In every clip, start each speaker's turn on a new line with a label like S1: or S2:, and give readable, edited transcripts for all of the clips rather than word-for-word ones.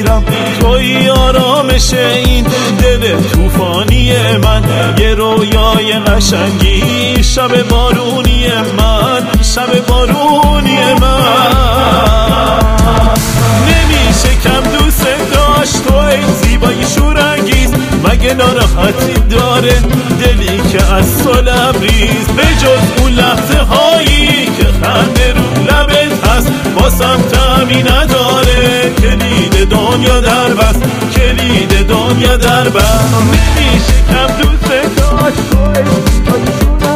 S1: میمیرم. توی آرامش این دل طوفانی من، یه رویای قشنگی شب بارونی من، شب بارونی من. نمیشه کم دوست داشت تو ای زیبایی شورانگیز، مگه ناراحتی داره دلی که از لبریز؟ به جز اون لحظه هایی که خنده رو لبت هست، باسم تعمی نداره کلید دنیا در بست، کلید دنیا در بست. نمیشه کم دوست داشت تو ای زیبایی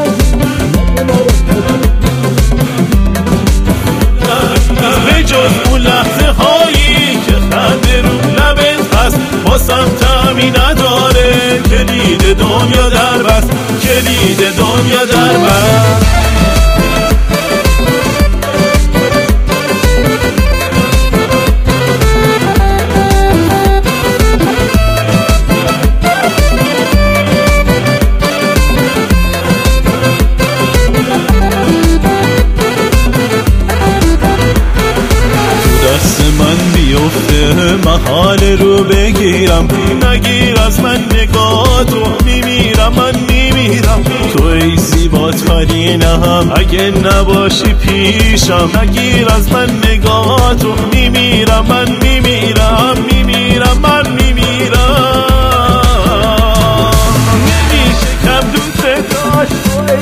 S1: به جز اون لحظه هایی که خنده رو لبت هست، باسم تعمی نداره کلید دنیا در بست، کلید دنیا در بست. محال رو بگیرم، نگیر از من نگاه تو، میمیرم من میمیرم. تو ای زیباترینم اگه نباشی پیشم، نگیر از من نگاه تو، میمیرم من میمیرم، میمیرم من میمیرم. نمیشه کم دوست داشت تو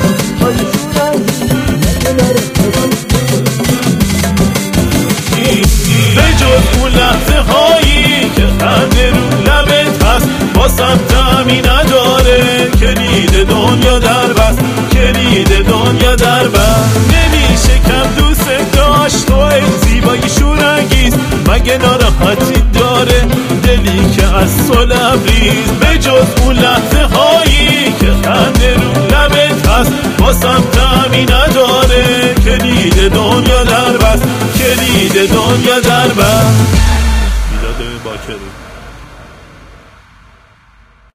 S1: به جز اون لحظه هایی که خنده رو لبت هست، باسم تعمی نداره کلید دنیا در بست، کلید دنیا در بست. نمیشه کم دوست داشت تو ای زیبایی شورانگیز، مگه ناراحتی داره دلی که از لبریز؟ به جز اون لحظه هایی که خنده رو لبت هست، باسم تعمی نداره کلید دنیا در بست، کلید دنیا در بست.